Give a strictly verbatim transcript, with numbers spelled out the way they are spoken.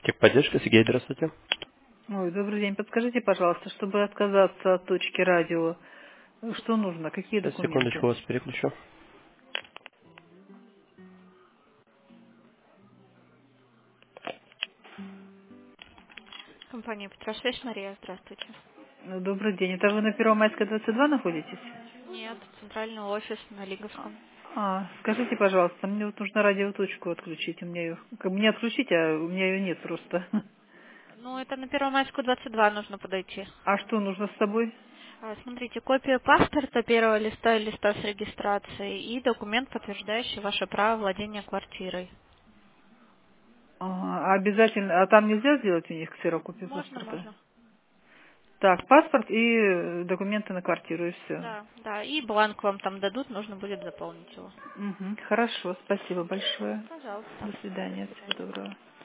Техподдержка, Сергей, здравствуйте. Ой, добрый день. Подскажите, пожалуйста, чтобы отказаться от точки радио, что нужно, какие Сейчас, документы? секундочку, вас переключу. Компания «Петросвязь», Мария, здравствуйте. Ну, добрый день. Это вы на Первомайской двадцать два находитесь? Нет, центральный офис на Лиговском. А, скажите, пожалуйста, мне вот нужно радиоточку отключить. У меня ее, как бы не отключить, а у меня ее нет просто. Ну, это на Первомайскую двадцать два нужно подойти. А что нужно с собой? А, Смотрите, копия паспорта, первого листа и листа с регистрацией и документ, подтверждающий ваше право владения квартирой. А, обязательно, а там нельзя сделать у них ксерокопию Можно, паспорта? можно. Так, паспорт и э, документы на квартиру, и все. Да, да, и бланк вам там дадут, нужно будет заполнить его. Угу, хорошо, спасибо большое. Пожалуйста. До свидания, всего доброго.